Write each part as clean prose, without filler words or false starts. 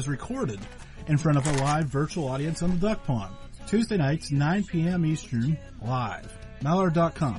is recorded in front of a live virtual audience on the Duck Pond. Tuesday nights, 9 p.m. Eastern, live. Mallard.com.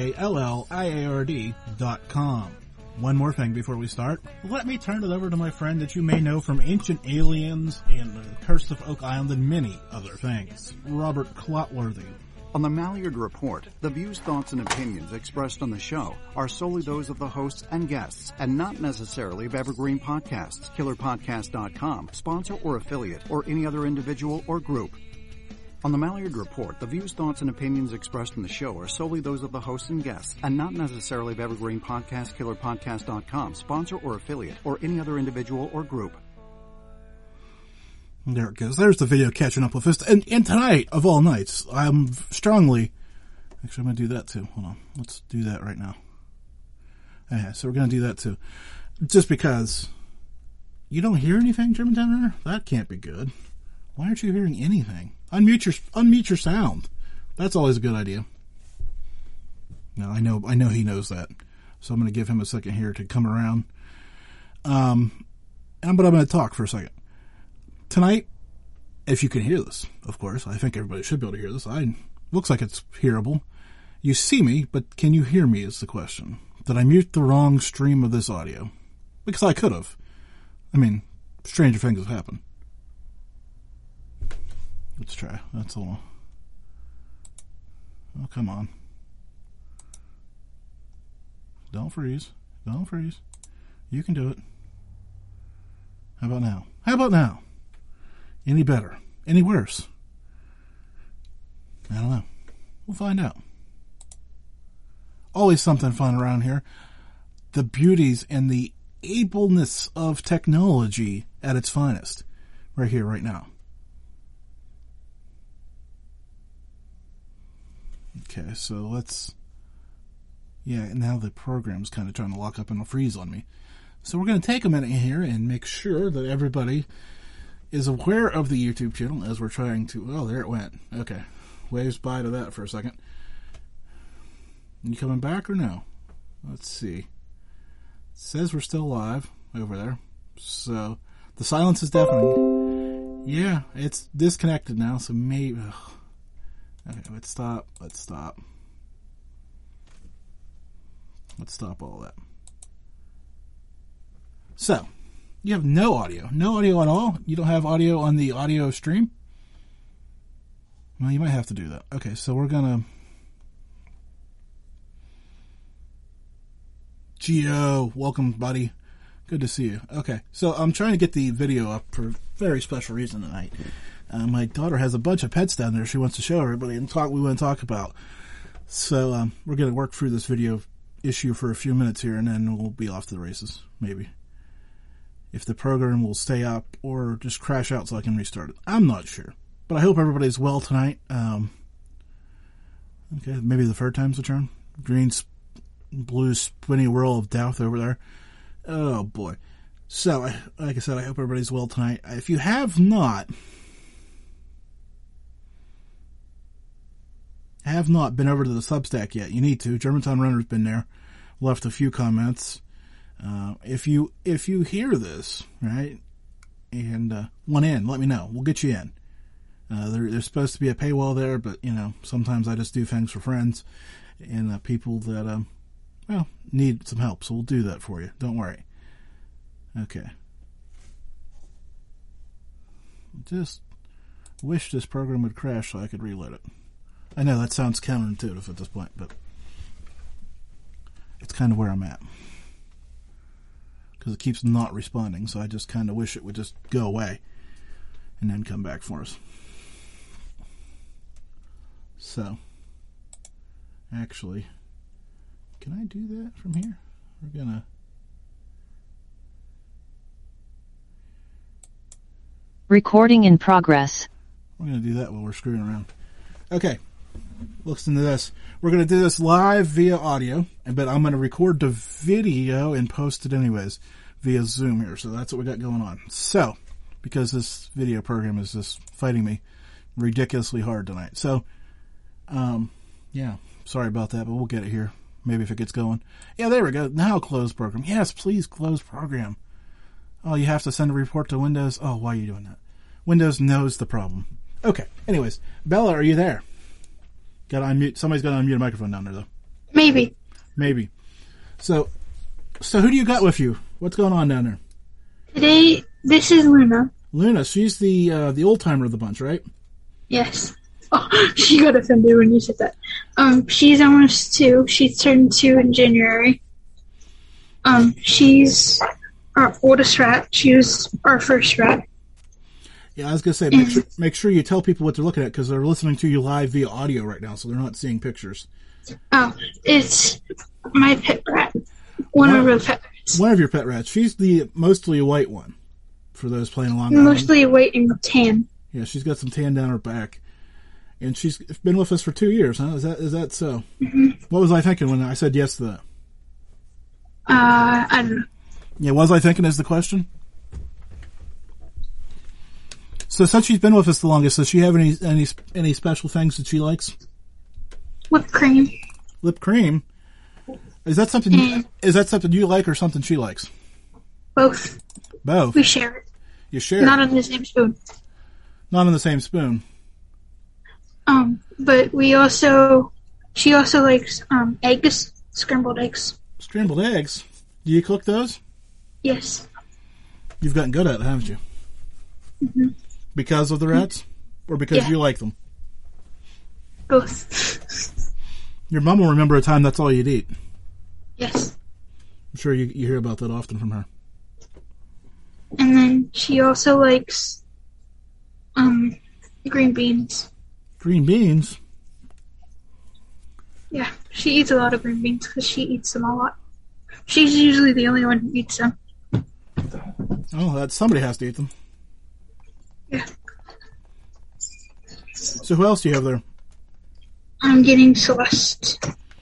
MALLIARD.com. One more thing before we start. Let me turn it over to my friend that you may know from Ancient Aliens and The Curse of Oak Island and many other things, Robert Clotworthy. On the Mallard Report, the views, thoughts, and opinions expressed on the show are solely those of the hosts and guests, and not necessarily of Evergreen Podcasts, KillerPodcast.com, sponsor or affiliate, or any other individual or group. On the Mallard Report, the views, thoughts, and opinions expressed in the show are solely those of the hosts and guests, and not necessarily of Evergreen Podcasts, KillerPodcast.com, sponsor or affiliate, or any other individual or group. There it goes. There's the video catching up with us. And tonight, of all nights, I'm strongly... Actually, I'm going to do that too. Hold on. Let's do that right now. Okay, so we're going to do that too. Just because... You don't hear anything, Germantown Runner? That can't be good. Why aren't you hearing anything? Unmute your sound. That's always a good idea. No, I know he knows that. So I'm going to give him a second here to come around. But I'm going to talk for a second. Tonight, if you can hear this, of course, I think everybody should be able to hear this. Looks like it's hearable. You see me, but can you hear me is the question. Did I mute the wrong stream of this audio? Because I could have. I mean, stranger things have happened. Let's try. That's all. Oh, come on. Don't freeze. Don't freeze. You can do it. How about now? How about now? Any better? Any worse? I don't know. We'll find out. Always something fun around here. The beauties and the ableness of technology at its finest. Right here, right now. Okay, so let's... Yeah, now the program's kind of trying to lock up and freeze on me. So we're going to take a minute here and make sure that everybody is aware of the YouTube channel as we're trying to... Oh, there it went. Okay. Waves by to that for a second. You coming back or no? Let's see. It says we're still live over there. So, the silence is deafening. Yeah, it's disconnected now, so maybe... Ugh. Okay, let's stop. Let's stop. Let's stop all that. So, you have no audio. No audio at all? You don't have audio on the audio stream? Well, you might have to do that. Okay, so we're gonna... Gio, welcome, buddy. Good to see you. Okay, so I'm trying to get the video up for a very special reason tonight. My daughter has a bunch of pets down there she wants to show everybody and we want to talk about. So we're going to work through this video issue for a few minutes here, and then we'll be off to the races, maybe. If the program will stay up or just crash out so I can restart it. I'm not sure. But I hope everybody's well tonight. Okay, maybe the third time's the charm. Green, blue, spinny whirl of death over there. Oh, boy. So, like I said, I hope everybody's well tonight. If you have not been over to the Substack yet, you need to. Germantown Runner's been there. Left a few comments. If you hear this, right, and want in, let me know. We'll get you in. There's supposed to be a paywall there, but, sometimes I just do things for friends and people that, need some help. So we'll do that for you. Don't worry. Okay. Just wish this program would crash so I could reload it. I know that sounds counterintuitive at this point, but it's kind of where I'm at. Because it keeps not responding, so I just kind of wish it would just go away and then come back for us. So, actually, can I do that from here? We're gonna... Recording in progress. We're gonna do that while we're screwing around. Okay. Listen to this. We're going to do this live via audio, but I'm going to record the video and post it anyways via Zoom here. So that's what we got going on. So, because this video program is just fighting me ridiculously hard tonight. So, yeah, sorry about that, but we'll get it here. Maybe if it gets going. Yeah, there we go. Now close program. Yes, please close program. Oh, you have to send a report to Windows? Oh, why are you doing that? Windows knows the problem. Okay, anyways. Bella, are you there? Got to unmute. Somebody's got to unmute a microphone down there, though. Maybe. So who do you got with you? What's going on down there? Today, this is Luna. Luna, she's the old-timer of the bunch, right? Yes. Oh, she got offended when you said that. She's almost 2. She's turned 2 in January. She's our oldest rat. She was our first rat. Yeah, I was going to say, make sure you tell people what they're looking at, because they're listening to you live via audio right now, so they're not seeing pictures. Oh, it's my pet rat. One of our pet rats. One of your pet rats. She's the mostly white one, for those playing along. Mostly white and tan. Yeah, she's got some tan down her back. And she's been with us for 2 years, huh? Is that so? Mm-hmm. What was I thinking when I said yes to that? I don't know. Yeah, what was I thinking is the question? So since she's been with us the longest, does she have any special things that she likes? Whipped cream. Whipped cream? Is that something you like or something she likes? Both. Both? We share it. You share Not it? on the same spoon. Not on the same spoon. But she also likes, eggs, scrambled eggs. Scrambled eggs? Do you cook those? Yes. You've gotten good at it, haven't you? Mm-hmm. Because of the rats? Or because you like them? Both. Your mom will remember a time that's all you'd eat. Yes. I'm sure you hear about that often from her. And then she also likes, green beans. Green beans? Yeah, she eats a lot of green beans because she eats them a lot. She's usually the only one who eats them. Oh, somebody has to eat them. Yeah. So who else do you have there? I'm getting Celeste.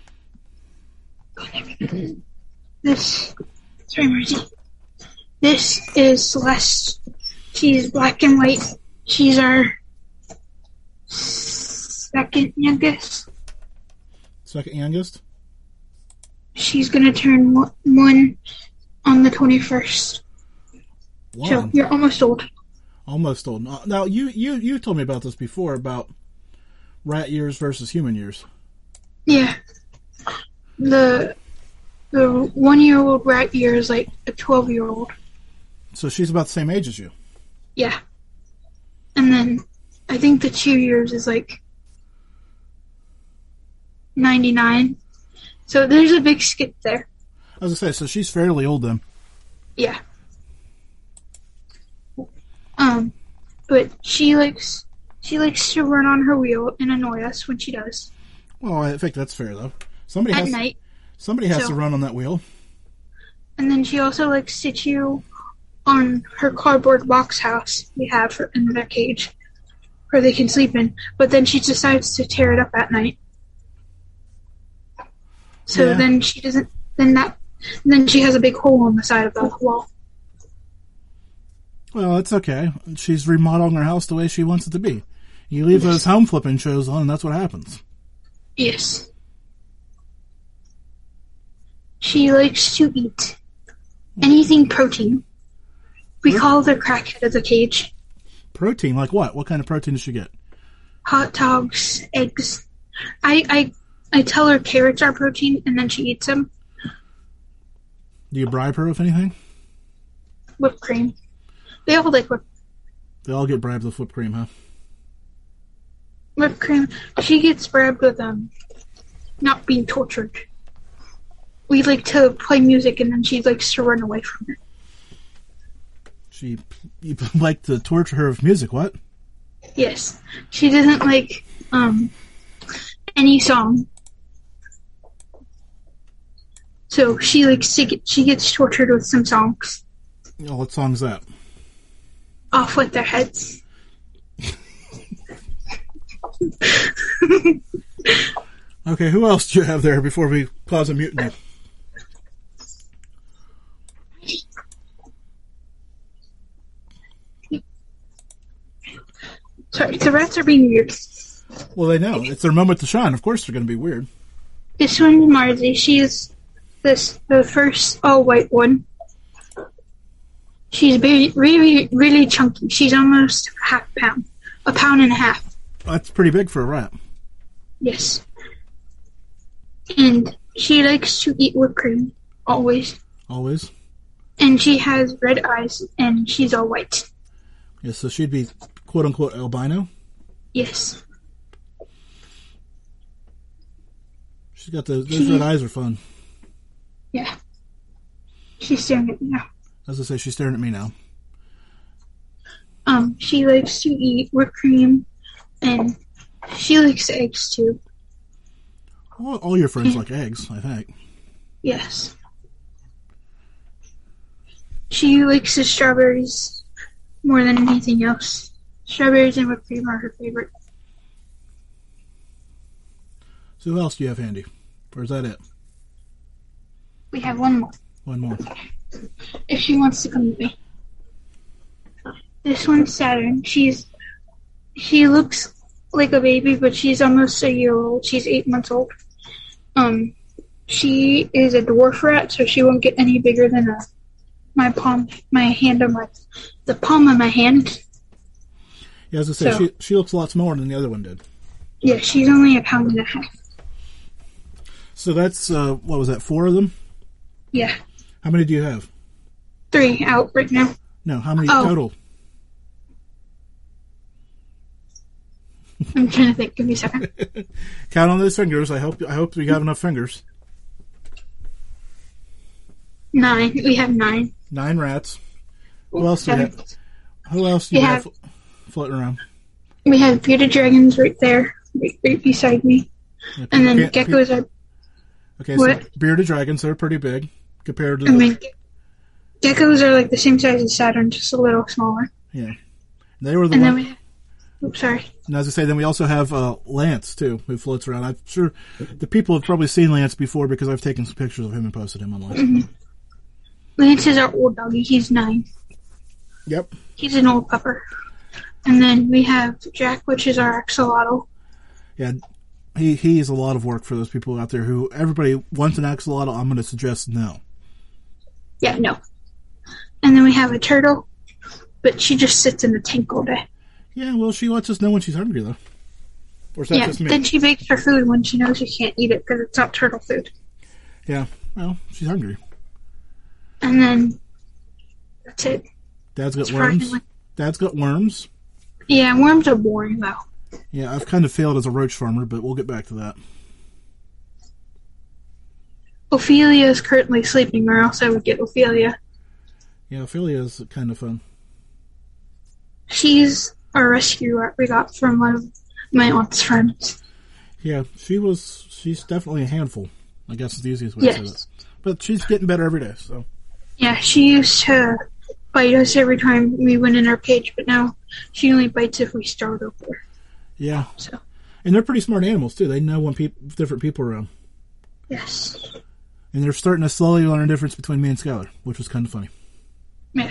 Sorry, Marcy. This is Celeste. She's black and white. She's our second youngest. Second youngest? She's gonna turn 1 on the 21st. One? So you're almost old. Almost old. Now, you told me about this before, about rat years versus human years. Yeah. The 1-year-old rat year is like a 12-year-old. So she's about the same age as you. Yeah. And then I think the 2 years is like 99. So there's a big skip there. I was going to say, so she's fairly old then. Yeah. But she likes to run on her wheel and annoy us when she does. Well, I think that's fair, though. At night. Somebody has to run on that wheel. And then she also likes to chew on her cardboard box house we have in their cage, where they can sleep in. But then she decides to tear it up at night. So then she doesn't. Then she has a big hole on the side of the wall. Well, it's okay. She's remodeling her house the way she wants it to be. You leave those home flipping shows on, and that's what happens. Yes. She likes to eat anything protein. We call the crackhead of the cage. Protein? Like what? What kind of protein does she get? Hot dogs, eggs. I tell her carrots are protein, and then she eats them. Do you bribe her with anything? Whipped cream. They all like whipped. They all get bribed with whipped cream, huh? Whipped cream. She gets bribed with not being tortured. We like to play music, and then she likes to run away from it. You like to torture her with music, what? Yes. She doesn't like any song. So she gets tortured with some songs. Oh, what song's that? Off with their heads. Okay, who else do you have there before we cause a mutiny? Sorry, the rats are being weird. Well, they know. It's their moment to shine. Of course they're going to be weird. This one's Marzi. She is the first all-white one. She's really, really chunky. She's almost half pound. 1.5 pounds. That's pretty big for a rat. Yes. And she likes to eat whipped cream. Always. Always? And she has red eyes, and she's all white. Yeah, so she'd be quote-unquote albino? Yes. She's got those red eyes are fun. Yeah. She's staring at me now. As I say, she's staring at me now. She likes to eat whipped cream, and she likes eggs too. All your friends like eggs, I think. Yes. She likes the strawberries more than anything else. Strawberries and whipped cream are her favorite. So who else do you have handy? Or is that it? We have one more. One more. If she wants to come with me. This one's Saturn. She looks like a baby, but she's almost a year old. She's 8 months old. She is a dwarf rat, so she won't get any bigger than the palm of my hand. Yeah, as I say, so, she looks a lot smaller than the other one did. Yeah, she's only 1.5 pounds. So that's, what was that, 4 of them? Yeah. How many do you have? 3 out right now. No, how many total? I'm trying to think. Give me a second. Count on those fingers. I hope we have enough fingers. 9. We have 9. 9 rats. Who else do you have? Who else do you have floating around? We have bearded dragons right there, right beside me. Yeah, and then geckos are... Okay, so bearded dragons, they're pretty big compared to geckos are like the same size as Saturn, just a little smaller. Yeah. They were the then we have... Oops, sorry. And as I say, then we also have Lance, too, who floats around. I'm sure the people have probably seen Lance before because I've taken some pictures of him and posted him online. Mm-hmm. Lance is our old doggy. He's 9. Yep. He's an old pupper. And then we have Jack, which is our axolotl. Yeah, he is a lot of work for those people out there who everybody wants an axolotl. I'm going to suggest no. Yeah, no. And then we have a turtle, but she just sits in the tank all day. Yeah, well, she lets us know when she's hungry, though. Or is that just me? Then she makes her food when she knows she can't eat it because it's not turtle food. Yeah, well, she's hungry. And then that's it. Dad's got worms. Dad's got worms. Yeah, worms are boring, though. Yeah, I've kind of failed as a roach farmer, but we'll get back to that. Ophelia is currently sleeping, or else I would get Ophelia. Yeah, Ophelia is kind of fun. She's a rescue rat we got from one of my aunt's friends. Yeah, she's definitely a handful. I guess is the easiest way to say that. But she's getting better every day, so. Yeah, she used to bite us every time we went in our cage, but now she only bites if we startle her. Yeah. So. And they're pretty smart animals, too. They know when different people are around. Yes. And they're starting to slowly learn the difference between me and Skylar, which was kind of funny. Yeah.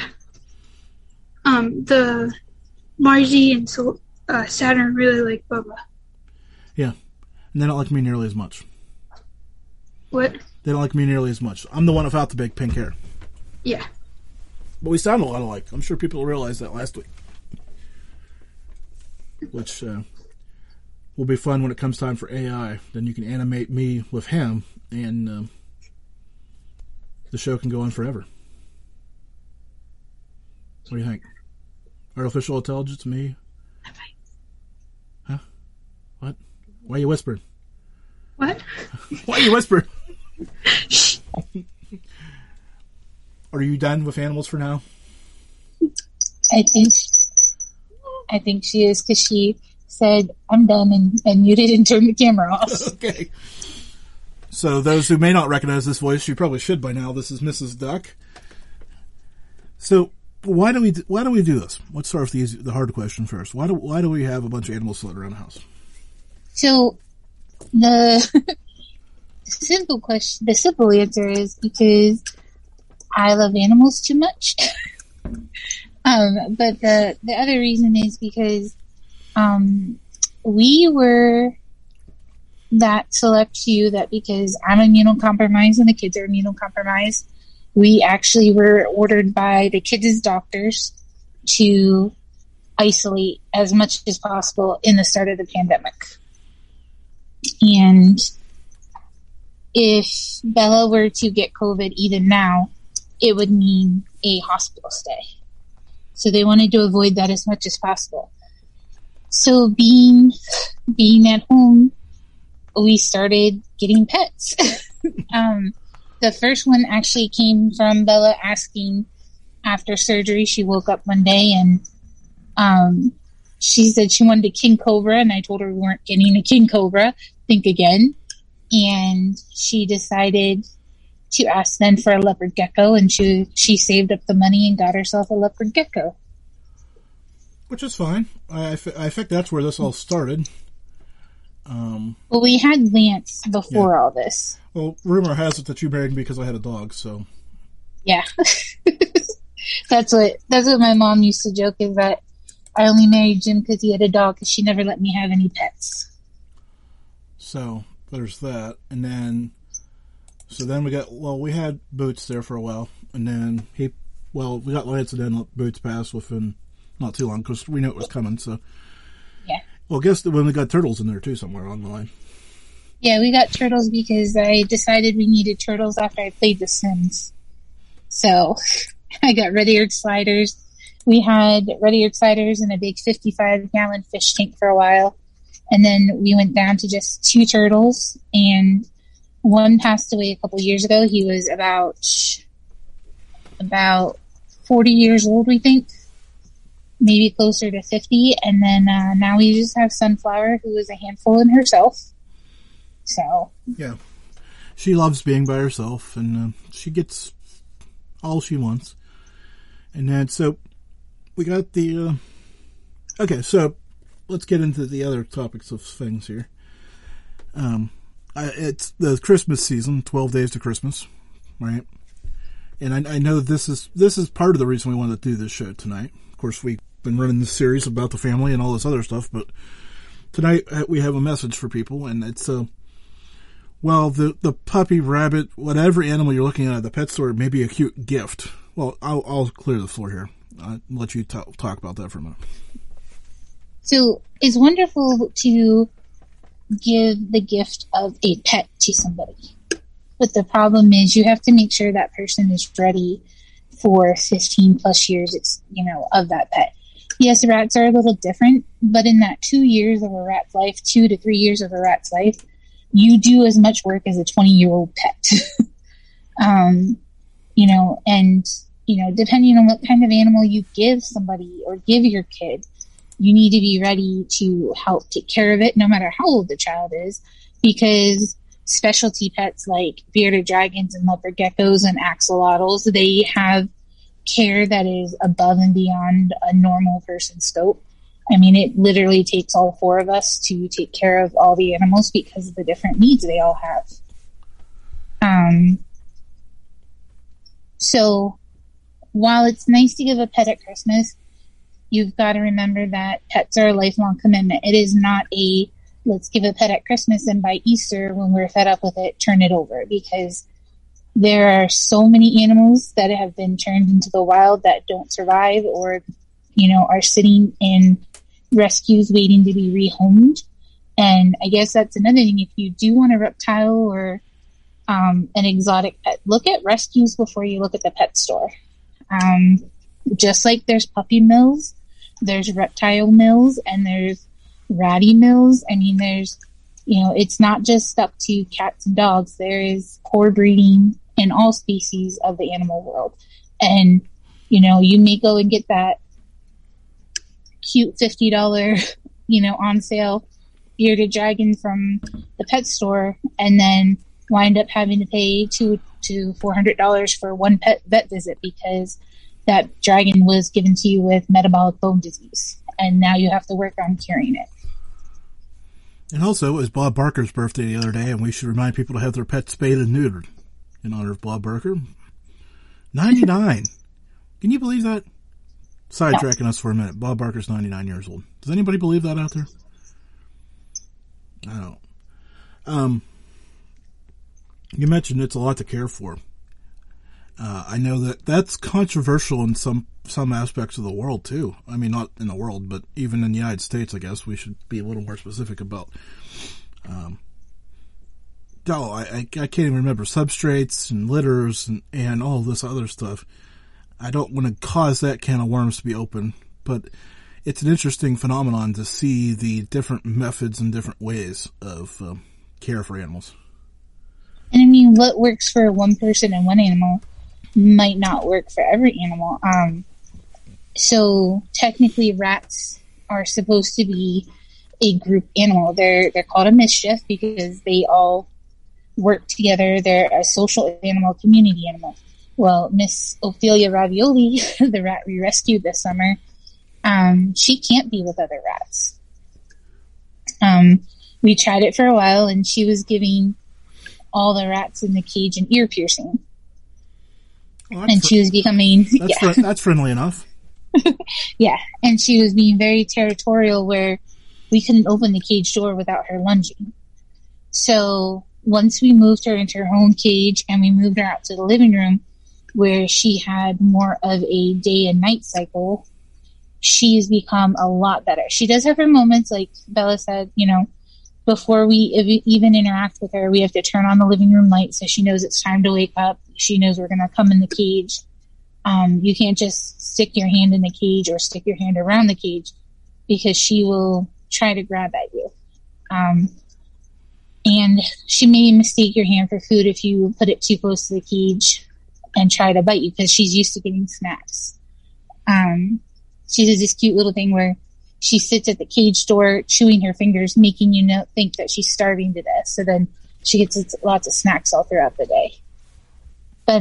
The Marzi and Saturn really like Bubba. Yeah. And they don't like me nearly as much. What? They don't like me nearly as much. I'm the one without the big pink hair. Yeah. But we sound a lot alike. I'm sure people realized that last week. Which will be fun when it comes time for AI. Then you can animate me with him, and the show can go on forever. What do you think? Artificial intelligence, me? Huh? What? Why are you whispering? What? Why are you whispering? Are you done with animals for now? I think she is, because she said, I'm done, and muted and turned the camera off. Okay. So those who may not recognize this voice, you probably should by now. This is Mrs. Duck. So why do we do this? Let's start with the hard question first. Why do we have a bunch of animals floating around the house? So the simple answer is because I love animals too much. But the other reason is because we were that select few that, because I'm immunocompromised and the kids are immunocompromised, we actually were ordered by the kids' doctors to isolate as much as possible in the start of the pandemic. And if Bella were to get COVID even now, it would mean a hospital stay. So they wanted to avoid that as much as possible. So being at home, we started getting pets. The first one actually came from Bella asking after surgery. She woke up one day and she said she wanted a king cobra, and I told her we weren't getting a king cobra. Think again. And she decided to ask then for a leopard gecko, and she saved up the money and got herself a leopard gecko. Which is fine. I think that's where this all started. Well, we had Lance before all this. Well, rumor has it that you married me because I had a dog, so. Yeah. That's what my mom used to joke, is that I only married Jim because he had a dog, because she never let me have any pets. So, there's that. And then, we had Boots there for a while. And then we got Lance, and then Boots passed within not too long, because we knew it was coming, so. Yeah. Well, I guess when we got Turtles in there, too, somewhere along the line. Yeah, we got Turtles because I decided we needed turtles after I played The Sims. So, I got red-eared sliders. We had red-eared sliders in a big 55-gallon fish tank for a while. And then we went down to just 2 turtles. And one passed away a couple years ago. He was about 40 years old, we think. Maybe closer to 50. And then now we just have Sunflower, who is a handful in herself. So. Yeah. She loves being by herself, and she gets all she wants. And then, so, we got the, okay, so, let's get into the other topics of things here. It's the Christmas season, 12 days to Christmas, right? And I know this is part of the reason we wanted to do this show tonight. Of course, we've been running this series about the family and all this other stuff, but tonight we have a message for people, and it's, the puppy, rabbit, whatever animal you're looking at the pet store may be a cute gift. Well, I'll clear the floor here. I'll let you talk about that for a minute. So it's wonderful to give the gift of a pet to somebody. But the problem is you have to make sure that person is ready for 15 plus years, of that pet. Yes, rats are a little different, but in that 2 years of a rat's life, 2 to 3 years of a rat's life, you do as much work as a 20-year-old pet. Depending on what kind of animal you give somebody or give your kid, you need to be ready to help take care of it, no matter how old the child is, because specialty pets like bearded dragons and leopard geckos and axolotls, they have care that is above and beyond a normal person's scope. I mean, it literally takes all 4 of us to take care of all the animals because of the different needs they all have. So while it's nice to give a pet at Christmas, you've got to remember that pets are a lifelong commitment. It is not a, let's give a pet at Christmas and by Easter, when we're fed up with it, turn it over, because there are so many animals that have been turned into the wild that don't survive or, are sitting in rescues waiting to be rehomed. And I guess that's another thing. If you do want a reptile or an exotic pet, look at rescues before you look at the pet store. Just like there's puppy mills, there's reptile mills, and there's ratty mills. I mean, there's, it's not just stuck to cats and dogs. There is core breeding in all species of the animal world. And, you may go and get that cute $50, on sale bearded dragon from the pet store, and then wind up having to pay $200 to $400 for one vet visit because that dragon was given to you with metabolic bone disease, and now you have to work on curing it. And also, it was Bob Barker's birthday the other day, and we should remind people to have their pets spayed and neutered in honor of Bob Barker. 99. Can you believe that? Sidetracking us for a minute. Bob Barker's 99 years old. Does anybody believe that out there? I don't. You mentioned it's a lot to care for. I know that that's controversial in some aspects of the world too. I mean, not in the world, but even in the United States, I guess we should be a little more specific about. I can't even remember substrates and litters and all of this other stuff. I don't want to cause that can of worms to be open, but it's an interesting phenomenon to see the different methods and different ways of care for animals. And I mean, what works for one person and one animal might not work for every animal. So technically rats are supposed to be a group animal. They're called a mischief because they all work together. They're a social animal, community animal. Well, Miss Ophelia Ravioli, the rat we rescued this summer, she can't be with other rats. We tried it for a while, and she was giving all the rats in the cage an ear piercing. Well, and she was becoming... That's friendly enough. Yeah, and she was being very territorial where we couldn't open the cage door without her lunging. So once we moved her into her own cage and we moved her out to the living room where she had more of a day and night cycle, she's become a lot better. She does have her moments, like Bella said, before we even interact with her, we have to turn on the living room light so she knows it's time to wake up. She knows we're going to come in the cage. You can't just stick your hand in the cage or stick your hand around the cage because she will try to grab at you. And she may mistake your hand for food if you put it too close to the cage and try to bite you because she's used to getting snacks. She does this cute little thing where she sits at the cage door chewing her fingers, making you think that she's starving to death. So then she gets lots of snacks all throughout the day. But,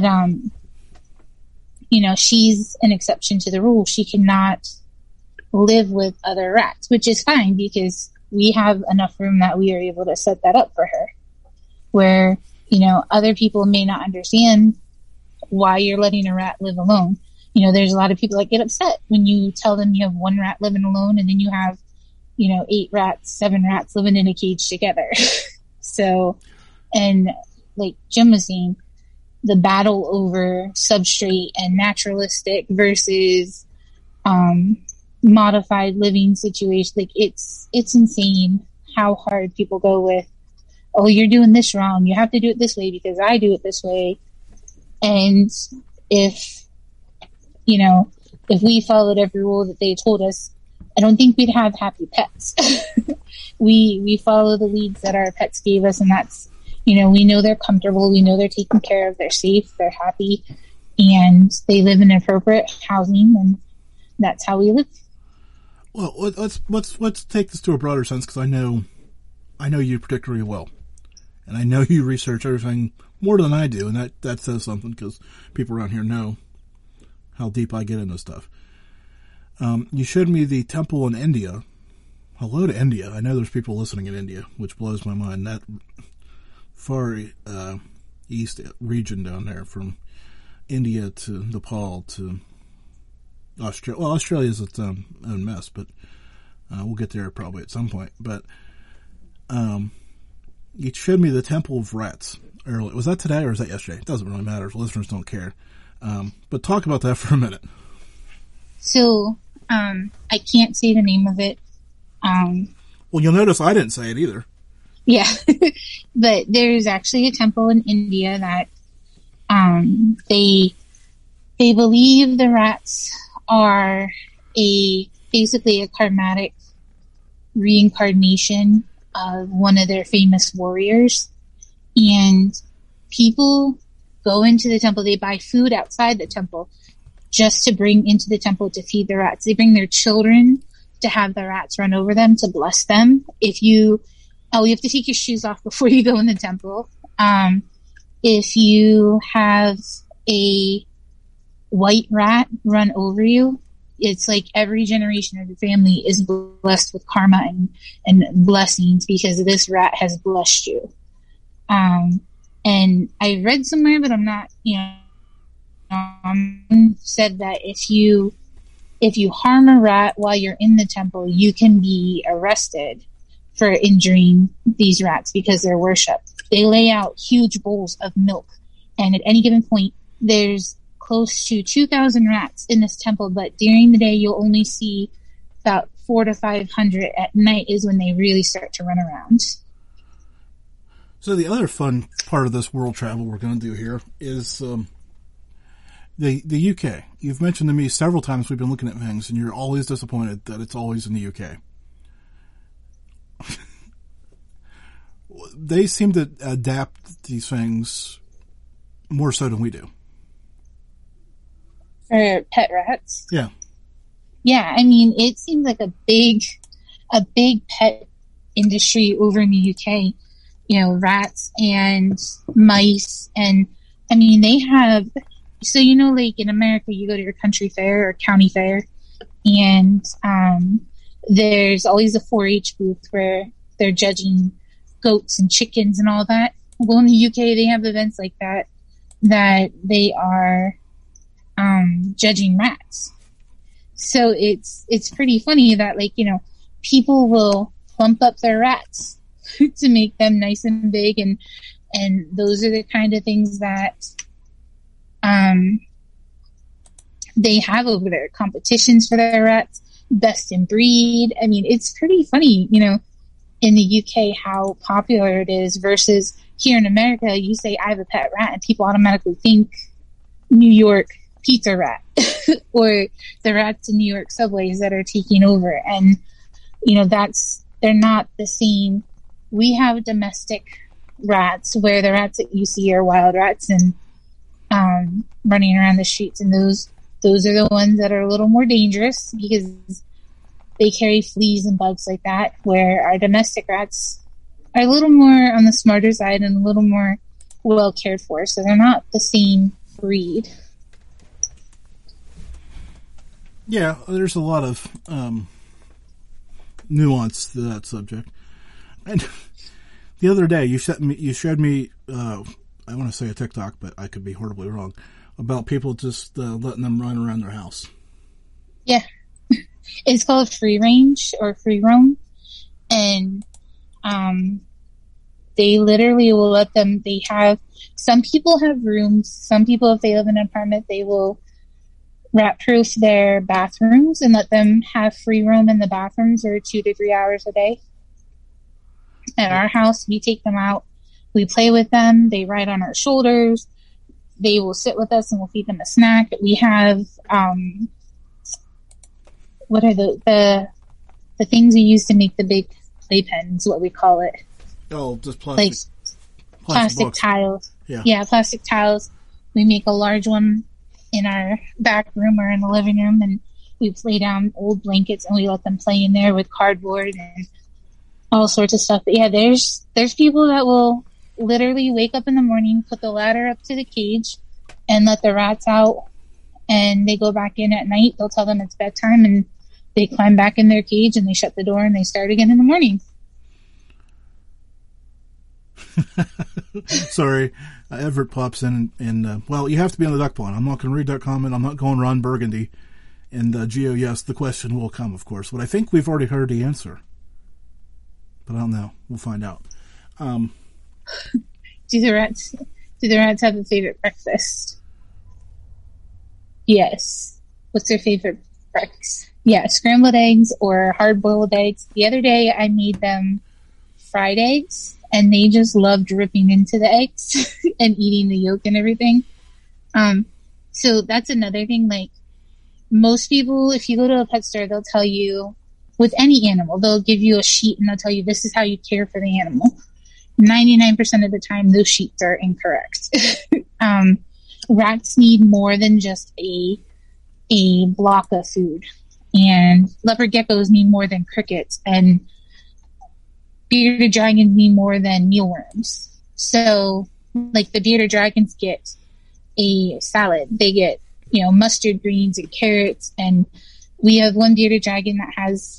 she's an exception to the rule. She cannot live with other rats, which is fine because we have enough room that we are able to set that up for her. Where, other people may not understand why you're letting a rat live alone. There's a lot of people that get upset when you tell them you have one rat living alone and then you have, 8 rats, 7 rats living in a cage together. So, and like Jim was saying, the battle over substrate and naturalistic versus modified living situation, like it's insane how hard people go with, oh, you're doing this wrong, you have to do it this way because I do it this way. And if we followed every rule that they told us, I don't think we'd have happy pets. We follow the leads that our pets gave us, and that's, we know they're comfortable, we know they're taken care of, they're safe, they're happy, and they live in appropriate housing, and that's how we live. Well, let's take this to a broader sense, because I know you particularly well, and I know you research everything more than I do, and that says something, because people around here know how deep I get into stuff. You showed me the temple in India. Hello to India. I know there's people listening in India, which blows my mind. That far east region down there, from India to Nepal to Australia. Well, Australia is its own mess, but we'll get there probably at some point. But you showed me the Temple of Rats earlier. Was that today or was that yesterday? It doesn't really matter. Listeners don't care. But talk about that for a minute. So, I can't say the name of it. Well, you'll notice I didn't say it either. Yeah. But there's actually a temple in India that, they believe the rats are basically a karmatic reincarnation of one of their famous warriors. And people go into the temple, they buy food outside the temple just to bring into the temple to feed the rats. They bring their children to have the rats run over them to bless them. You have to take your shoes off before you go in the temple. If you have a white rat run over you, it's like every generation of the family is blessed with karma and blessings because this rat has blessed you. And I read somewhere, but I'm not, said that if you harm a rat while you're in the temple, you can be arrested for injuring these rats because they're worshipped. They lay out huge bowls of milk, and at any given point, there's close to 2,000 rats in this temple, but during the day you'll only see about 400 to 500. At night is when they really start to run around. So the other fun part of this world travel we're going to do here is the UK. You've mentioned to me several times we've been looking at things, and you're always disappointed that it's always in the UK. They seem to adapt these things more so than we do. For pet rats? Yeah. Yeah, I mean, it seems like a big pet industry over in the UK. You know, rats and mice, and I mean, they have, so you know, like in America, you go to your country fair or county fair, and there's always a 4-H booth where they're judging goats and chickens and all that. Well, in the UK, they have events like that they are judging rats. So it's pretty funny that, like, you know, people will plump up their rats to make them nice and big, and those are the kind of things that they have over there. Competitions for their rats, best in breed. I mean, it's pretty funny, you know, in the UK how popular it is versus here in America. You say I have a pet rat and people automatically think New York pizza rat or the rats in New York subways that are taking over. And, you know, they're not the same. We have domestic rats where the rats that you see are wild rats and running around the streets, and those are the ones that are a little more dangerous because they carry fleas and bugs like that, where our domestic rats are a little more on the smarter side and a little more well cared for, so they're not the same breed. Yeah, there's a lot of nuance to that subject. And the other day, you showed me, I want to say a TikTok, but I could be horribly wrong, about people just letting them run around their house. Yeah. It's called free range or free roam. And they literally will let them, some people have rooms. Some people, if they live in an apartment, they will rat-proof their bathrooms and let them have free roam in the bathrooms or 2 to 3 hours a day. At our house, we take them out, we play with them, they ride on our shoulders, they will sit with us and we'll feed them a snack. We have, what are the things we use to make the big playpens, what we call it. Oh, just plastic. Like plastic tiles. Yeah, plastic tiles. We make a large one in our back room or in the living room, and we lay down old blankets and we let them play in there with cardboard and all sorts of stuff. But yeah, there's people that will literally wake up in the morning, put the ladder up to the cage, and let the rats out, and they go back in at night. They'll tell them it's bedtime, and they climb back in their cage, and they shut the door, and they start again in the morning. Sorry, Everett pops in, and well, you have to be on the duck pond. I'm not going to read that comment. I'm not going Ron Burgundy. And Gio, yes, the question will come, of course. But I think we've already heard the answer. But I don't know. We'll find out. Do the rats have a favorite breakfast? Yes. What's their favorite breakfast? Yeah, scrambled eggs or hard-boiled eggs. The other day I made them fried eggs, and they just love dripping into the eggs and eating the yolk and everything. So that's another thing. Like, most people, if you go to a pet store, they'll tell you, with any animal, they'll give you a sheet and they'll tell you this is how you care for the animal. 99% of the time, those sheets are incorrect. Rats need more than just a block of food. And leopard geckos need more than crickets. And bearded dragons need more than mealworms. So, like, the bearded dragons get a salad. They get, mustard greens and carrots. And we have one bearded dragon that has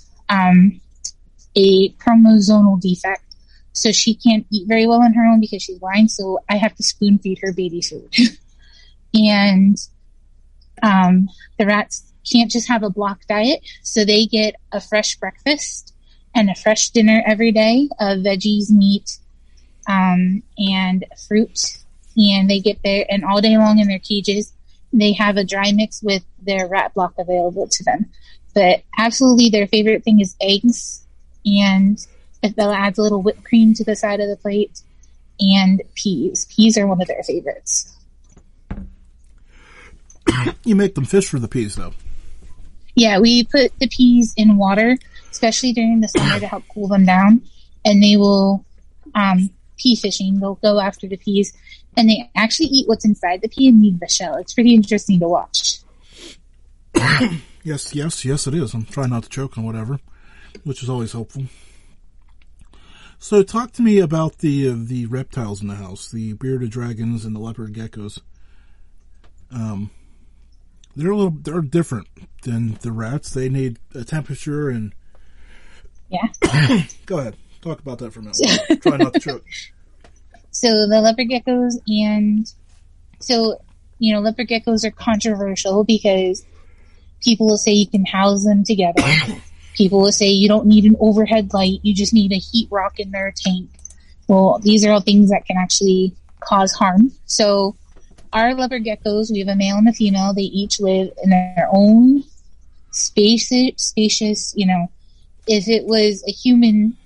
a chromosomal defect. So she can't eat very well on her own because she's blind. So I have to spoon feed her baby food. And the rats can't just have a block diet. So they get a fresh breakfast and a fresh dinner every day of veggies, meat, and fruit. and they get there, and all day long in their cages, they have a dry mix with their rat block available to them. But absolutely their favorite thing is eggs, and Bella adds a little whipped cream to the side of the plate, and peas. Peas are one of their favorites. You make them fish for the peas, though. Yeah, we put the peas in water, especially during the summer to help cool them down, and they will pea fishing. They'll go after the peas, and they actually eat what's inside the pea and leave the shell. It's pretty interesting to watch. Yes, it is. I'm trying not to choke on whatever, which is always helpful. So talk to me about the reptiles in the house, the bearded dragons and the leopard geckos. They're different than the rats. They need a temperature and... Yeah. Go ahead. Talk about that for a minute. Try not to choke. So the leopard geckos leopard geckos are controversial because people will say you can house them together. People will say you don't need an overhead light. You just need a heat rock in their tank. Well, these are all things that can actually cause harm. So our leopard geckos, we have a male and a female. They each live in their own spacious, if it was a human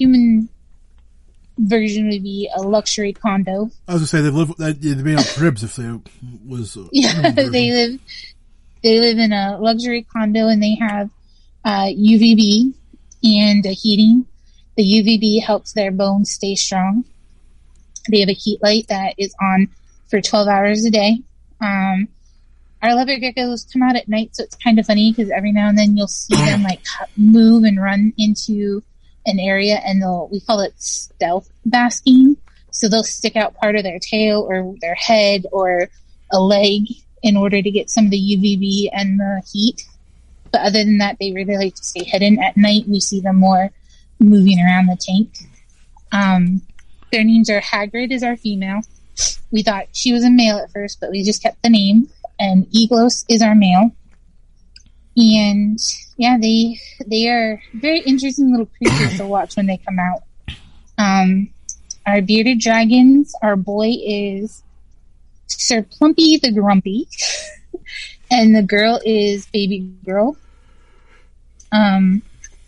version would be a luxury condo. I was gonna say they'd be on cribs if they was. They live in a luxury condo, and they have UVB and heating. The UVB helps their bones stay strong. They have a heat light that is on for 12 hours a day. Our leopard geckos come out at night, so it's kind of funny because every now and then you'll see them like move and run into an area, and we call it stealth basking. So they'll stick out part of their tail or their head or a leg in order to get some of the UVB and the heat. But other than that, they really like to stay hidden. At night, we see them more moving around the tank. Their names are Hagrid is our female. We thought she was a male at first, but we just kept the name. And Eglos is our male. And yeah, they are very interesting little creatures to watch when they come out. Our bearded dragons, our boy is Sir Plumpy the Grumpy, and the girl is Baby Girl. And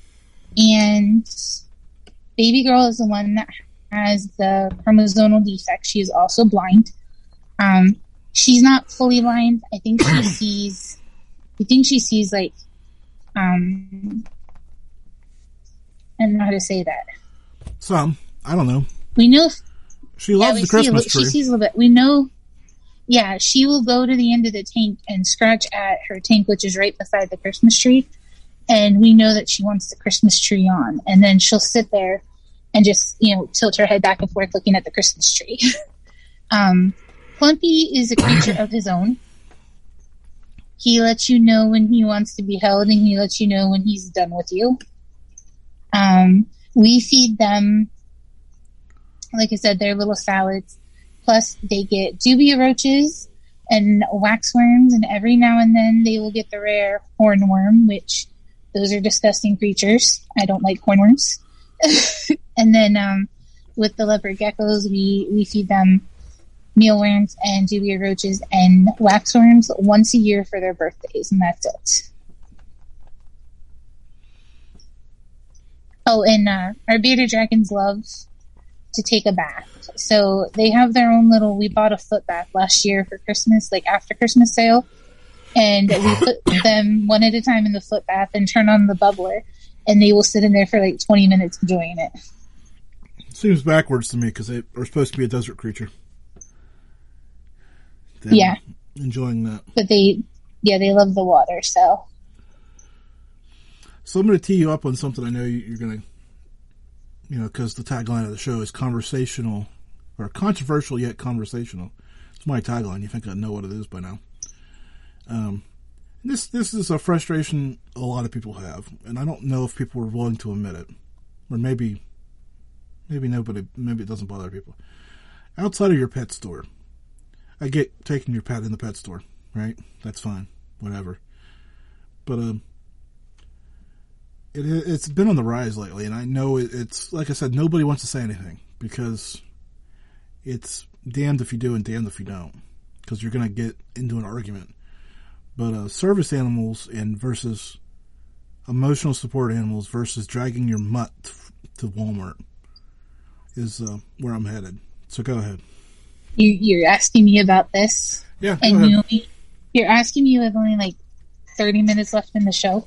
Baby Girl is the one that has the chromosomal defect. She is also blind. She's not fully blind. I think she sees like, I don't know how to say that. Some. I don't know. We know. She loves the Christmas tree. She sees a little bit. We know. Yeah, she will go to the end of the tank and scratch at her tank, which is right beside the Christmas tree. And we know that she wants the Christmas tree on. And then she'll sit there and just, tilt her head back and forth looking at the Christmas tree. Plumpy is a creature of his own. He lets you know when he wants to be held, and he lets you know when he's done with you. We feed them, like I said, they're little salads. Plus, they get dubia roaches and waxworms, and every now and then they will get the rare hornworm, which those are disgusting creatures. I don't like hornworms. And then with the leopard geckos, we feed them mealworms and dubia roaches and waxworms once a year for their birthdays, and that's it. Oh, and our bearded dragons love to take a bath. So they have their own we bought a foot bath last year for Christmas, like after Christmas sale. And we put them one at a time in the foot bath and turn on the bubbler, and they will sit in there for like 20 minutes enjoying it. Seems backwards to me because they are supposed to be a desert creature. Yeah. Enjoying that. But they love the water, so. So I'm going to tee you up on something I know you're going to, because the tagline of the show is conversational, or controversial yet conversational. It's my tagline. You think I know what it is by now. This is a frustration a lot of people have, and I don't know if people are willing to admit it. Or maybe nobody, maybe it doesn't bother people. Outside of your pet store, I get taking your pet in the pet store, right? That's fine, whatever. But it's been on the rise lately, and I know it's like I said, nobody wants to say anything because it's damned if you do and damned if you don't, because you're going to get into an argument. But service animals versus emotional support animals versus dragging your mutt to Walmart is where I'm headed. So go ahead. You're asking me about this? Yeah, go and ahead. You're asking me with only like 30 minutes left in the show?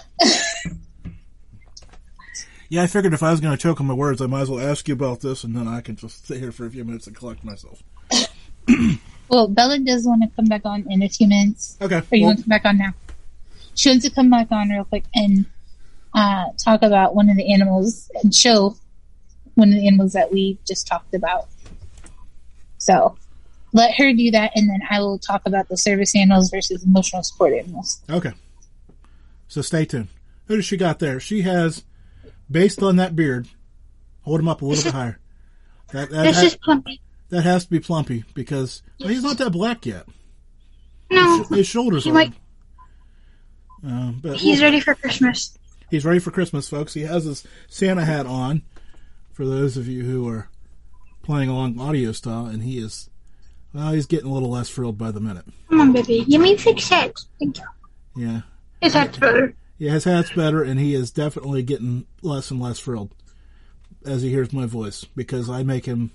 Yeah, I figured if I was going to choke on my words, I might as well ask you about this, and then I can just sit here for a few minutes and collect myself. Well, Bella does want to come back on in a few minutes. Okay. Or you want to come back on now? She wants to come back on real quick and talk about one of the animals and show one of the animals that we just talked about. So let her do that, and then I will talk about the service animals versus emotional support animals. Okay. So stay tuned. Who does she got there? She has, based on that beard, hold him up a little bit higher. This is Plumpy. That has to be Plumpy, because he's not that black yet. No. His shoulders He are. might- But He's ready for Christmas. He's ready for Christmas, folks. He has his Santa hat on, for those of you who are playing along audio style, and he's getting a little less frilled by the minute. Come on, baby. You may fix it. Thank you. Yeah. His hat's better. Yeah, his hat's better, and he is definitely getting less and less frilled as he hears my voice, because I make him...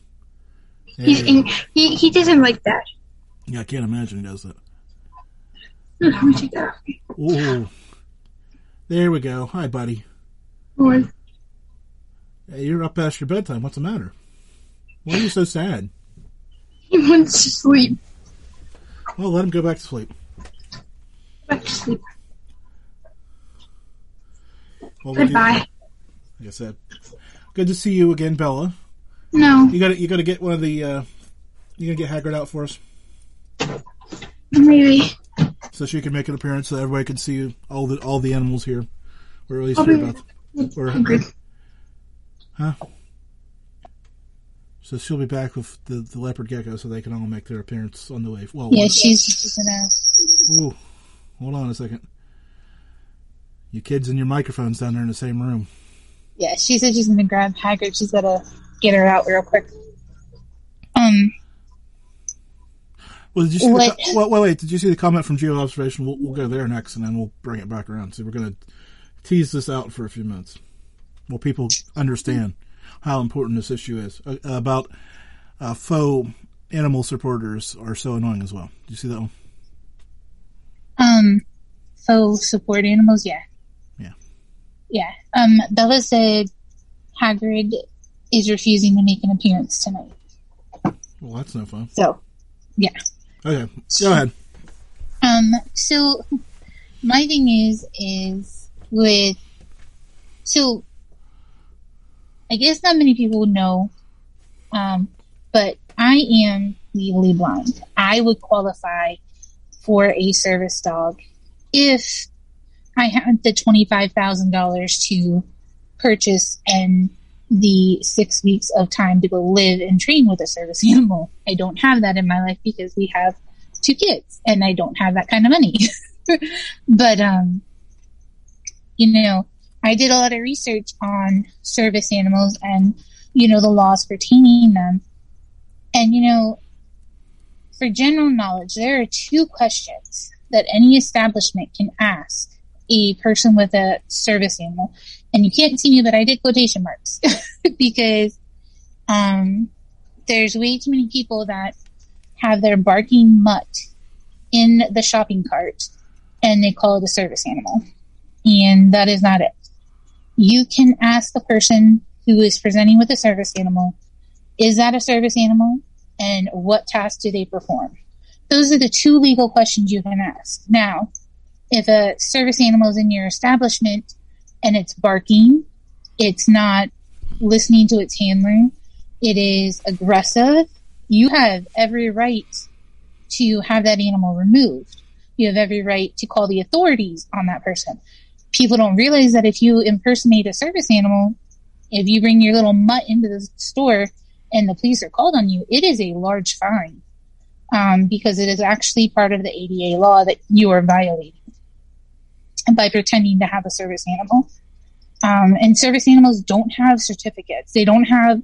He doesn't like that. Yeah, I can't imagine he does that. Let me take that off. Ooh. There we go. Hi, buddy. Lord. Hey, you're up past your bedtime. What's the matter? Why are you so sad? He wants to sleep. Well, let him go back to sleep. Back to sleep. Well, Goodbye. Like I said, good to see you again, Bella. No. You got to get one of the. You gonna get Hagrid out for us Maybe. so she can make an appearance, so everybody can see all the animals here, or at least I'll hear be about them. Or, hungry. huh? So she'll be back with the leopard gecko, so they can all make their appearance on the way. Well, Yeah, she's gonna... Ooh, hold on a second. You kids and your microphones down there in the same room. Yeah, she said she's gonna grab Hagrid. She's gotta get her out real quick. Well, did you see What? wait, did you see the comment from Geo Observation? We'll go there next, and then we'll bring it back around. So we're going to tease this out for a few minutes. Well, people understand how important this issue is. About faux animal supporters are so annoying as well. Did you see that one? So support animals, yeah. Yeah. Yeah. Bella said Hagrid is refusing to make an appearance tonight. Well, that's no fun. So, yeah. Okay, go ahead. So my thing is with, so I guess not many people know, but I am legally blind. I would qualify for a service dog if I had the $25,000 to purchase and the 6 weeks of time to go live and train with a service animal. I don't have that in my life because we have 2 kids and I don't have that kind of money. But, I did a lot of research on service animals and, the laws pertaining them. And, for general knowledge, there are 2 questions that any establishment can ask a person with a service animal. And you can't see me, but I did quotation marks because there's way too many people that have their barking mutt in the shopping cart and they call it a service animal. And that is not it. You can ask the person who is presenting with a service animal, is that a service animal? And what tasks do they perform? Those are the 2 legal questions you can ask. Now, if a service animal is in your establishment and it's barking, it's not listening to its handler, it is aggressive, you have every right to have that animal removed. You have every right to call the authorities on that person. People don't realize that if you impersonate a service animal, if you bring your little mutt into the store and the police are called on you, it is a large fine. Because it is actually part of the ADA law that you are violating by pretending to have a service animal. And service animals don't have certificates. They don't have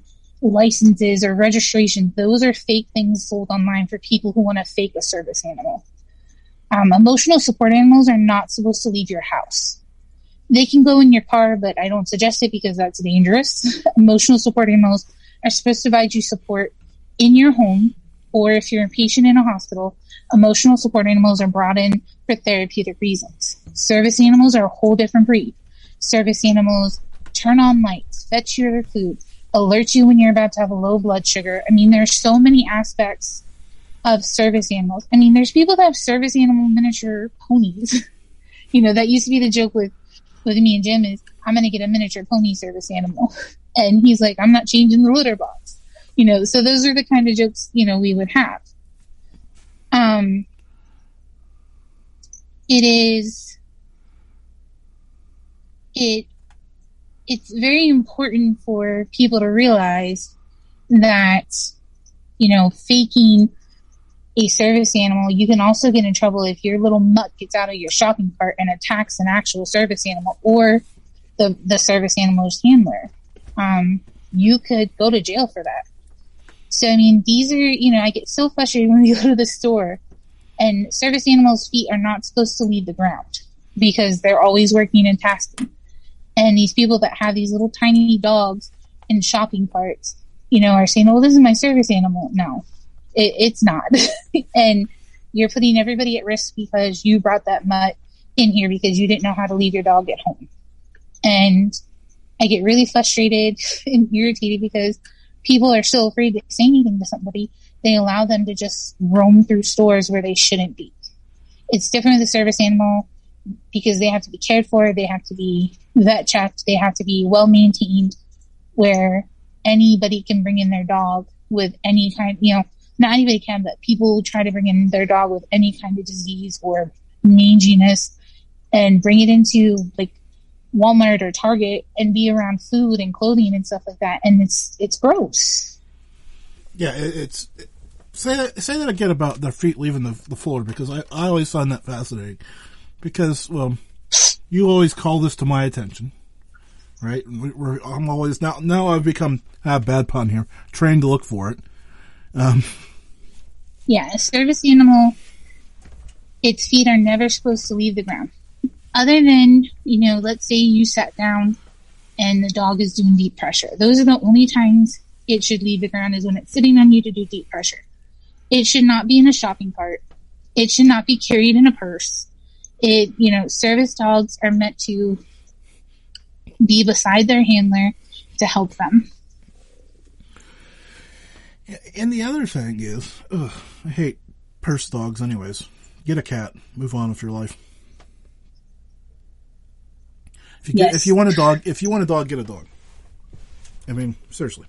licenses or registrations. Those are fake things sold online for people who want to fake a service animal. Emotional support animals are not supposed to leave your house. They can go in your car, but I don't suggest it because that's dangerous. Emotional support animals are supposed to provide you support in your home, or if you're a patient in a hospital, emotional support animals are brought in for therapeutic reasons. Service animals are a whole different breed. Service animals turn on lights, fetch your food, alert you when you're about to have a low blood sugar. I mean, there's so many aspects of service animals. I mean, there's people that have service animal miniature ponies. That used to be the joke with me and Jim is, I'm going to get a miniature pony service animal. And he's like, I'm not changing the litter box. So those are the kind of jokes, we would have. It's very important for people to realize that, faking a service animal, you can also get in trouble if your little mutt gets out of your shopping cart and attacks an actual service animal or the service animal's handler. You could go to jail for that. So, I mean, these are, I get so frustrated when we go to the store and service animals' feet are not supposed to leave the ground because they're always working and tasking. And these people that have these little tiny dogs in shopping carts, are saying, oh, this is my service animal. No, it's not. And you're putting everybody at risk because you brought that mutt in here because you didn't know how to leave your dog at home. And I get really frustrated and irritated because people are so afraid to say anything to somebody. They allow them to just roam through stores where they shouldn't be. It's different with a service animal because they have to be cared for. They have to be vet checked. They have to be well maintained, where anybody can bring in their dog with any kind, not anybody can, but people try to bring in their dog with any kind of disease or manginess and bring it into like Walmart or Target and be around food and clothing and stuff like that. And it's gross. Yeah. Say that again about their feet leaving the floor, because I always find that fascinating because, well, you always call this to my attention, right? I'm always now I've become, bad pun here, trained to look for it. Yeah, a service animal, its feet are never supposed to leave the ground. Other than, let's say you sat down and the dog is doing deep pressure. Those are the only times it should leave the ground, is when it's sitting on you to do deep pressure. It should not be in a shopping cart. It should not be carried in a purse. Service dogs are meant to be beside their handler to help them. And the other thing is, I hate purse dogs anyways. Get a cat. Move on with your life. If you want a dog, get a dog. I mean, seriously.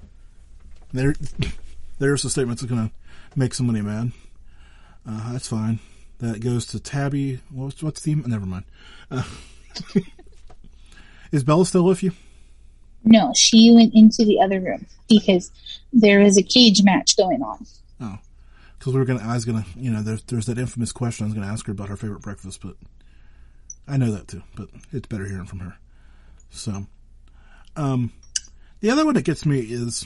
There's a statement that's going to make somebody mad. That's fine. That goes to Tabby. What's the... Never mind. Is Bella still with you? No, she went into the other room because there was a cage match going on. Oh. Because I was going to, there's that infamous question I was going to ask her about her favorite breakfast, but I know that too, but it's better hearing from her. So, the other one that gets me is,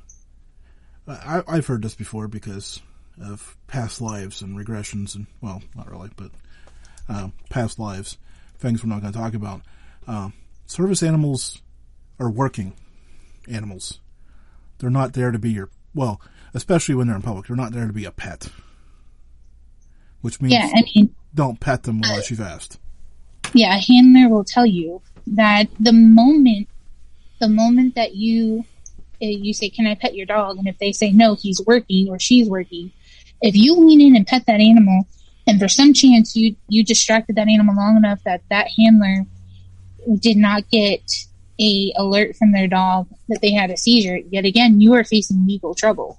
I've heard this before because of past lives and regressions and, well, not really, but, past lives, things we're not going to talk about. Service animals are working animals. They're not there to be especially when they're in public, they're not there to be a pet. Which means don't pet them unless you've asked. Yeah, a handler will tell you that the moment that you say, can I pet your dog? And if they say no, he's working or she's working. If you lean in and pet that animal, and for some chance you distracted that animal long enough that handler did not get a alert from their dog that they had a seizure, yet again, you are facing legal trouble.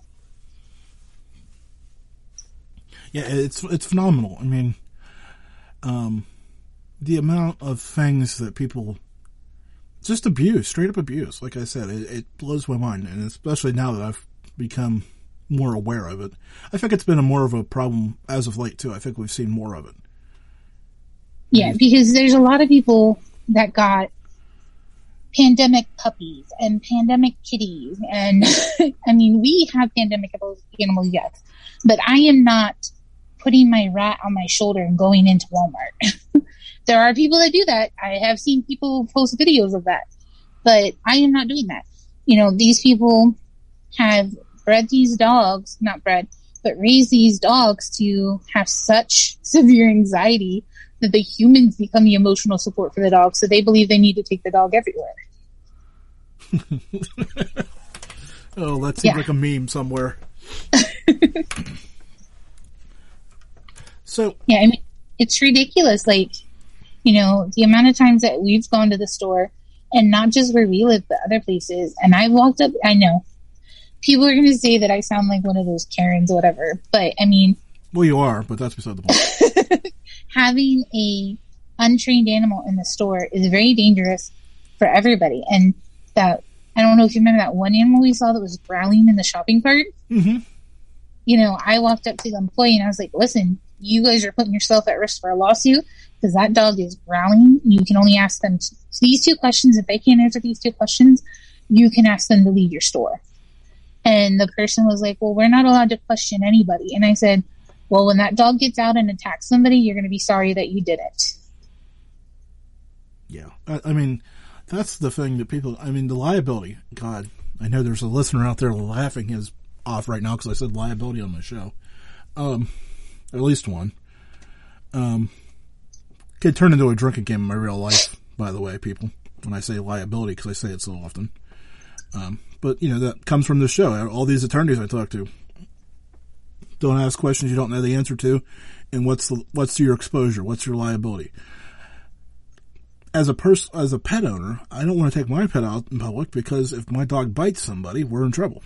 Yeah, it's phenomenal. I mean, the amount of things that people just abuse, straight up abuse. Like I said, it blows my mind, and especially now that I've become more aware of it. I think it's been more of a problem as of late too. I think we've seen more of it. Yeah, because there's a lot of people that got pandemic puppies and pandemic kitties. And I mean, we have pandemic animals, yes, but I am not putting my rat on my shoulder and going into Walmart. There are people that do that. I have seen people post videos of that, but I am not doing that. You know, these people have bred these dogs, not bred, but raised these dogs to have such severe anxiety that the humans become the emotional support for the dog, so they believe they need to take the dog everywhere. Oh, that seems like a meme somewhere. So yeah, I mean, it's ridiculous. Like, you know, the amount of times that we've gone to the store, and not just where we live, but other places. And I've walked up, I know people are going to say that I sound like one of those Karens or whatever, but I mean, well, you are, but that's beside the point. Having a untrained animal in the store is very dangerous for everybody. And that, I don't know if you remember that one animal we saw that was growling in the shopping cart. Mm-hmm. You know, I walked up to the employee and I was like, listen, you guys are putting yourself at risk for a lawsuit because that dog is growling. You can only ask them these 2 questions. If they can't answer these 2 questions, you can ask them to leave your store. And the person was like, well, we're not allowed to question anybody. And I said, well, when that dog gets out and attacks somebody, you're going to be sorry that you did it. Yeah. I mean, that's the thing that people, I mean, the liability, God, I know there's a listener out there laughing his off right now because I said liability on my show. At least one. Could turn into a drinking game in my real life, by the way, people, when I say liability, because I say it so often. But, you know, that comes from the show. All these attorneys I talk to don't ask questions you don't know the answer to, and what's your exposure? What's your liability? As a pet owner, I don't want to take my pet out in public because if my dog bites somebody, we're in trouble.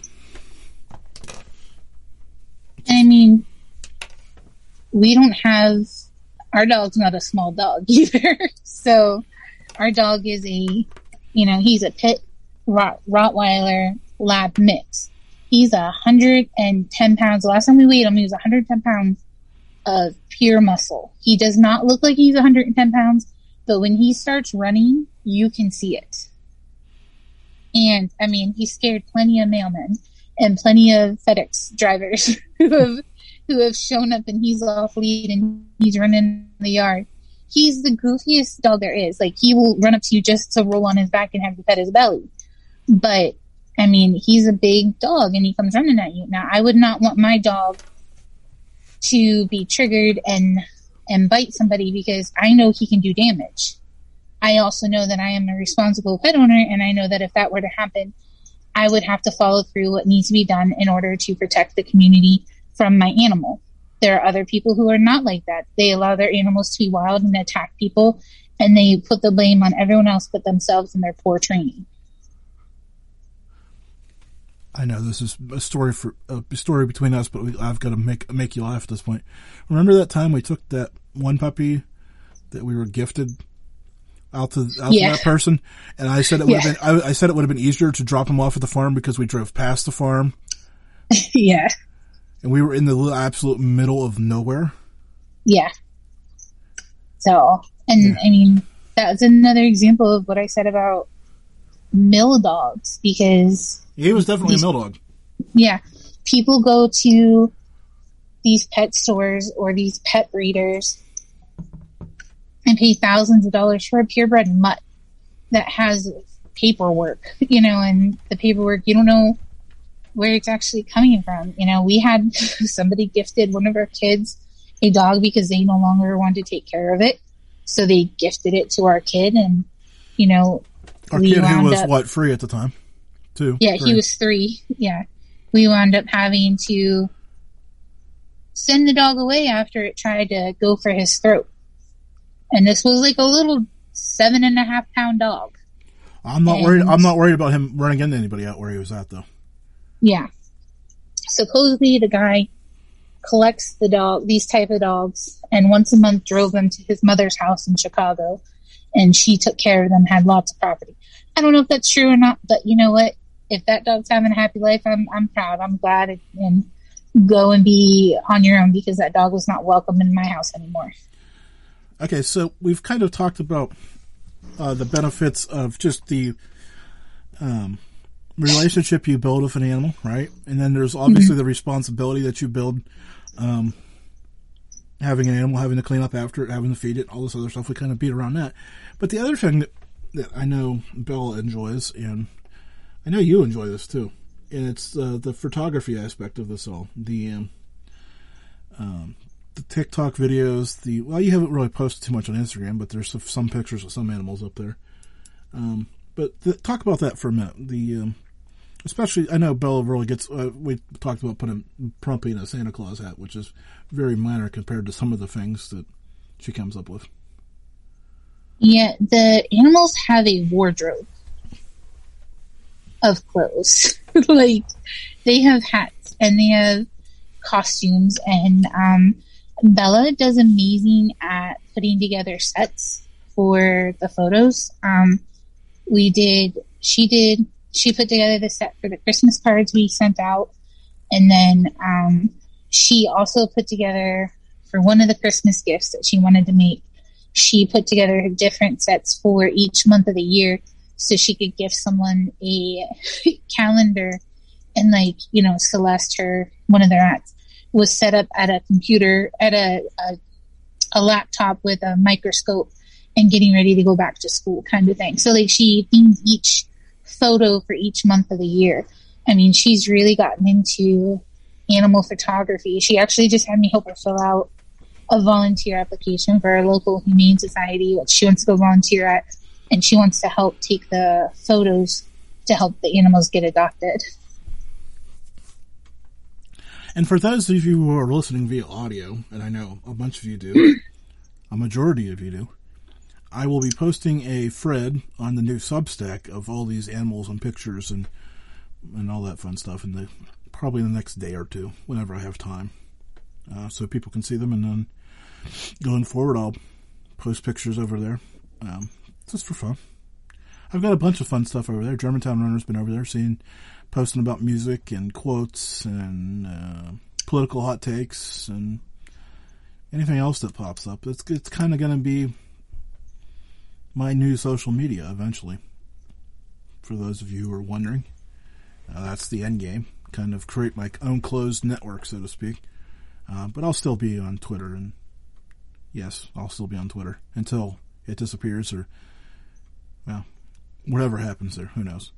I mean, we don't have, our dog's not a small dog either. So our dog is he's a pit Rottweiler lab mix. He's 110 pounds. The last time we weighed him, he was 110 pounds of pure muscle. He does not look like he's 110 pounds, but when he starts running, you can see it. And, I mean, he scared plenty of mailmen and plenty of FedEx drivers who have shown up and he's off lead and he's running in the yard. He's the goofiest dog there is. Like, he will run up to you just to roll on his back and have you pet his belly. But, I mean, he's a big dog and he comes running at you. Now, I would not want my dog to be triggered and bite somebody because I know he can do damage. I also know that I am a responsible pet owner, and I know that if that were to happen, I would have to follow through what needs to be done in order to protect the community from my animal. There are other people who are not like that. They allow their animals to be wild and attack people, and they put the blame on everyone else but themselves and their poor training. I know this is a story between us, but I've got to make you laugh at this point. Remember that time we took that one puppy that we were gifted out to that person, and I said it would have been I said it would have been easier to drop him off at the farm because we drove past the farm. Yeah, and we were in the absolute middle of nowhere. Yeah. So, I mean, that's another example of what I said about mill dogs because. He was definitely a mill dog. Yeah. People go to these pet stores or these pet breeders and pay thousands of dollars for a purebred mutt that has paperwork, and the paperwork, you don't know where it's actually coming from. We had somebody gifted one of our kids a dog because they no longer wanted to take care of it. So they gifted it to our kid and, our kid who was free at the time. Too. Yeah, he was 3. Yeah. We wound up having to send the dog away after it tried to go for his throat. And this was like a little 7.5 pound dog. I'm not worried about him running into anybody out where he was at though. Yeah. Supposedly the guy collects these type of dogs, and once a month drove them to his mother's house in Chicago, and she took care of them, had lots of property. I don't know if that's true or not, but you know what? If that dog's having a happy life, I'm proud. I'm glad, and go and be on your own because that dog was not welcome in my house anymore. Okay, so we've kind of talked about the benefits of just the relationship you build with an animal, right? And then there's obviously the responsibility that you build, having an animal, having to clean up after it, having to feed it, all this other stuff. We kind of beat around that. But the other thing that I know Bella enjoys, and I know you enjoy this too, and it's the photography aspect of this all. The TikTok videos, you haven't really posted too much on Instagram, but there's some pictures of some animals up there. But talk about that for a minute. Especially, I know Bella really gets, we talked about putting Prumpy in a Santa Claus hat, which is very minor compared to some of the things that she comes up with. Yeah, the animals have a wardrobe of clothes. Like, they have hats and they have costumes, and Bella does amazing at putting together sets for the photos. She put together the set for the Christmas cards we sent out, and then she also put together, for one of the Christmas gifts that she wanted to make, she put together different sets for each month of the year so she could give someone a calendar. And like, Celeste, one of their ads, was set up at a computer, at a laptop with a microscope and getting ready to go back to school kind of thing. So like, she themed each photo for each month of the year. I mean, she's really gotten into animal photography. She actually just had me help her fill out a volunteer application for our local humane society, which she wants to go volunteer at, and she wants to help take the photos to help the animals get adopted. And for those of you who are listening via audio, and I know a bunch of you do, a majority of you do, I will be posting a thread on the new Substack of all these animals and pictures and all that fun stuff probably in the next day or two, whenever I have time, so people can see them. And then going forward, I'll post pictures over there, just for fun. I've got a bunch of fun stuff over there. Germantown Runner's been over there posting about music and quotes and political hot takes and anything else that pops up. It's kind of going to be my new social media eventually. For those of you who are wondering, that's the end game. Kind of create my own closed network, so to speak. But I'll still be on Twitter, and yes, I'll still be on Twitter until it disappears or, well, whatever happens there. Who knows?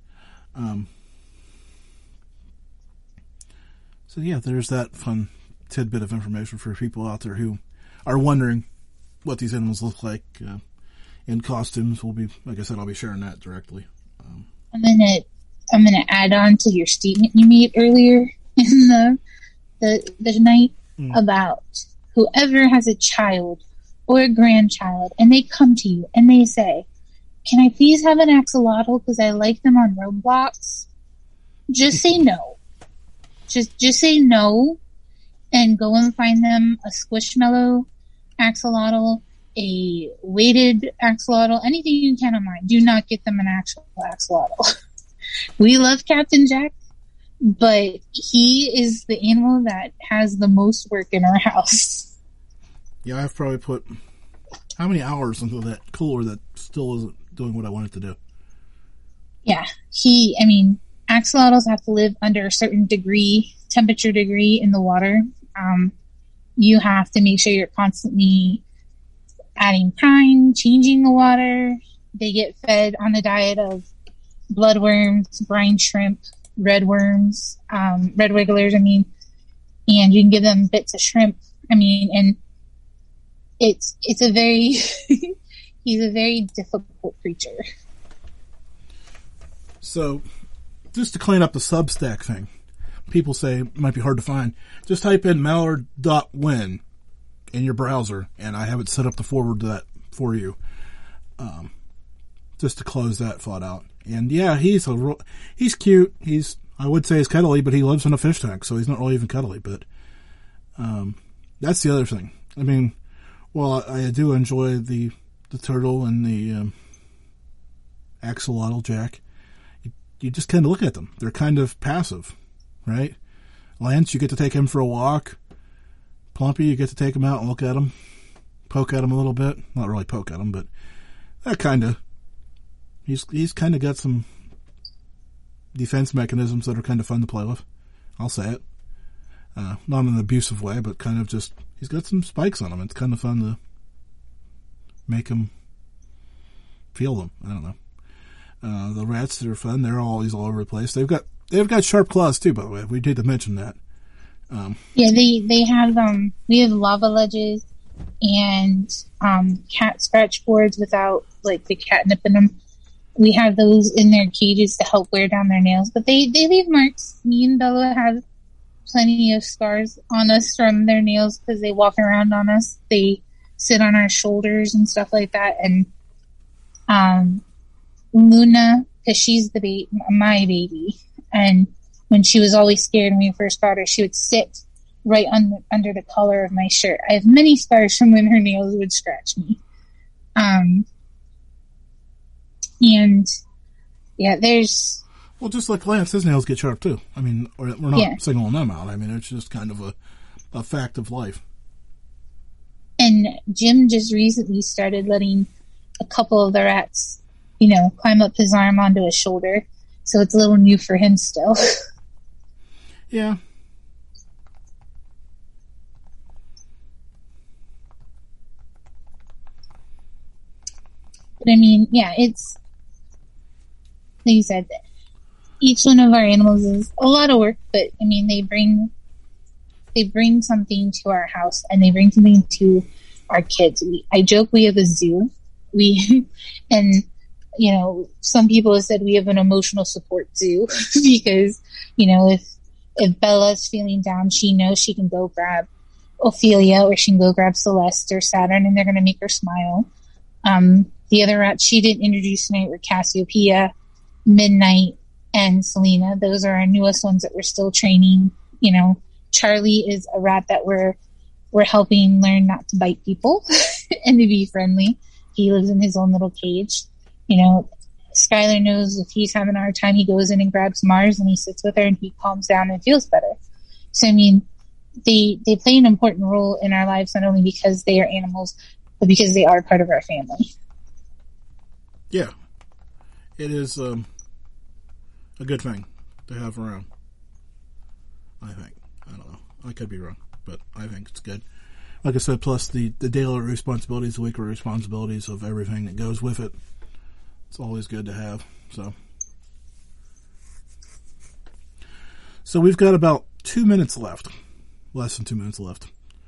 So yeah, there's that fun tidbit of information for people out there who are wondering what these animals look like in costumes. Like I said, I'll be sharing that directly. I'm gonna add on to your statement you made earlier in the night about whoever has a child or a grandchild and they come to you and they say, "Can I please have an axolotl because I like them on Roblox?" Just say no. Just say no, and go and find them a Squishmallow axolotl, a weighted axolotl, anything you can online. Do not get them an actual axolotl. We love Captain Jack, but he is the animal that has the most work in our house. Yeah, I've probably put how many hours into that cooler that still isn't doing what I want it to do. Yeah, axolotls have to live under a certain temperature degree in the water. You have to make sure you're constantly adding brine, changing the water. They get fed on a diet of bloodworms, brine shrimp, red wigglers, and you can give them bits of shrimp. And it's a very, he's a very difficult creature. So, just to clean up the Substack thing, people say it might be hard to find. Just type in mallard.win in your browser, and I have it set up to forward that for you. Just to close that thought out. And yeah, he's cute. I would say he's cuddly, but he lives in a fish tank, so he's not really even cuddly. But that's the other thing. Well, I do enjoy the turtle and the axolotl Jack. You just kind of look at them. They're kind of passive, right? Lance, you get to take him for a walk. Plumpy, you get to take him out and look at him, poke at him a little bit. Not really poke at him, but that kind of. He's kind of got some defense mechanisms that are kind of fun to play with. I'll say it. Not in an abusive way, but kind of just, he's got some spikes on him. It's kind of fun to make him feel them. I don't know. The rats that are fun, they're always all over the place. They've got sharp claws too, by the way. We did to mention that. Yeah, they have, we have lava ledges and, cat scratch boards without, like, the catnip in them. We have those in their cages to help wear down their nails, but they leave marks. Me and Bella have plenty of scars on us from their nails because they walk around on us. They sit on our shoulders and stuff like that. And, Luna, because she's my baby, and when she was always scared when we first got her, she would sit right under the collar of my shirt. I have many scars from when her nails would scratch me. And yeah, there's... Well, just like Lance, his nails get sharp too. I mean, we're not singling them out. I mean, it's just kind of a fact of life. And Jim just recently started letting a couple of the rats, climb up his arm onto his shoulder. So it's a little new for him still. Yeah. But I mean, yeah, it's... Like you said, each one of our animals is a lot of work, but I mean, they bring something to our house and they bring something to our kids. I joke we have a zoo. And some people have said we have an emotional support zoo because, if Bella's feeling down, she knows she can go grab Ophelia or she can go grab Celeste or Saturn and they're going to make her smile. The other rats she didn't introduce tonight were Cassiopeia, Midnight, and Selena. Those are our newest ones that we're still training. Charlie is a rat that we're helping learn not to bite people and to be friendly. He lives in his own little cage. Skylar knows if he's having a hard time, he goes in and grabs Mars and he sits with her and he calms down and feels better. So, I mean, they play an important role in our lives, not only because they are animals, but because they are part of our family. Yeah. It is, a good thing to have around. I think. I don't know. I could be wrong, but I think it's good. Like I said, plus the daily responsibilities, the weekly responsibilities of everything that goes with it. It's always good to have. So we've got about 2 minutes left. Less than 2 minutes left.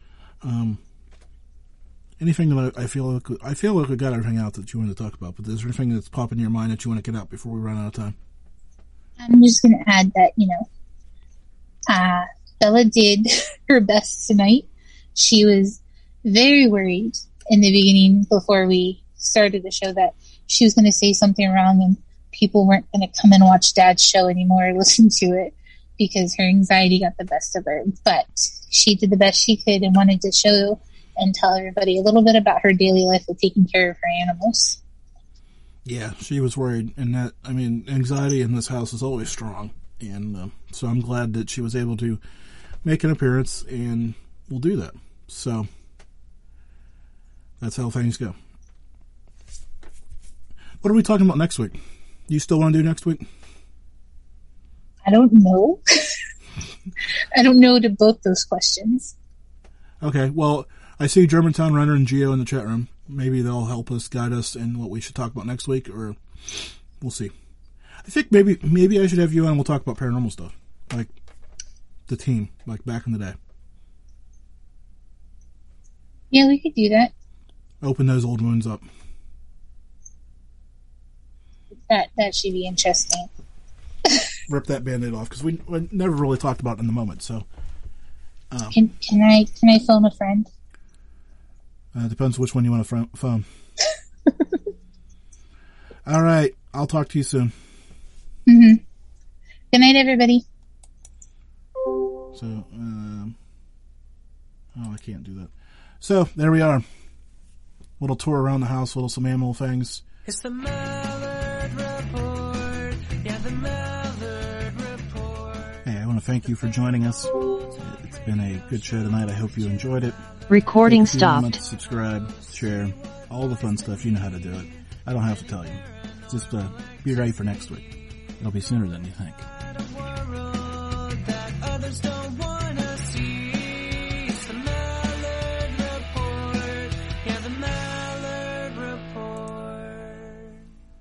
Anything that I feel like we got everything out that you want to talk about, but is there anything that's popping in your mind that you want to get out before we run out of time? I'm just going to add that, Bella did her best tonight. She was very worried in the beginning before we started the show that she was going to say something wrong and people weren't going to come and watch Dad's show anymore or listen to it because her anxiety got the best of her. But she did the best she could and wanted to show and tell everybody a little bit about her daily life of taking care of her animals. Yeah, she was worried, and that, I mean, anxiety in this house is always strong, and so I'm glad that she was able to make an appearance, and we'll do that. So, that's how things go. What are we talking about next week? Do you still want to do next week? I don't know. I don't know to both those questions. Okay, well, I see Germantown Runner and Geo in the chat room. Maybe they'll help us, guide us in what we should talk about next week, or we'll see. I think maybe I should have you on and we'll talk about paranormal stuff. Like the team, like back in the day. Yeah, we could do that. Open those old wounds up. That should be interesting. Rip that Band-Aid off, because we never really talked about it in the moment, so. Can I phone a friend? Depends which one you want to phone. All right. I'll talk to you soon. Mm-hmm. Good night, everybody. So, I can't do that. So, there we are. Little tour around the house, some animal things. It's the Mallard Report. Yeah, the Mallard Report. Hey, I want to thank you for joining us. It's been a good show tonight. I hope you enjoyed it. Recording stopped. Subscribe, share, all the fun stuff. You know how to do it. I don't have to tell you. Just be ready for next week. It'll be sooner than you think. world that others don't wanna see. It's the Mallard Report. Yeah, the Mallard Report.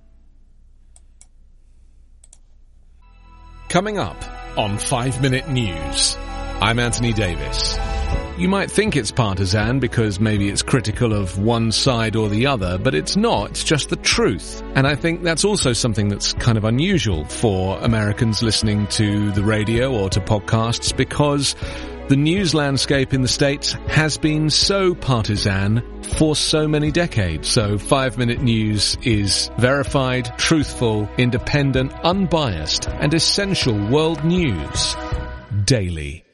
Coming up on 5 Minute News, I'm Anthony Davis. You might think it's partisan because maybe it's critical of one side or the other, but it's not. It's just the truth. And I think that's also something that's kind of unusual for Americans listening to the radio or to podcasts, because the news landscape in the States has been so partisan for so many decades. So 5 Minute News is verified, truthful, independent, unbiased, and essential world news daily.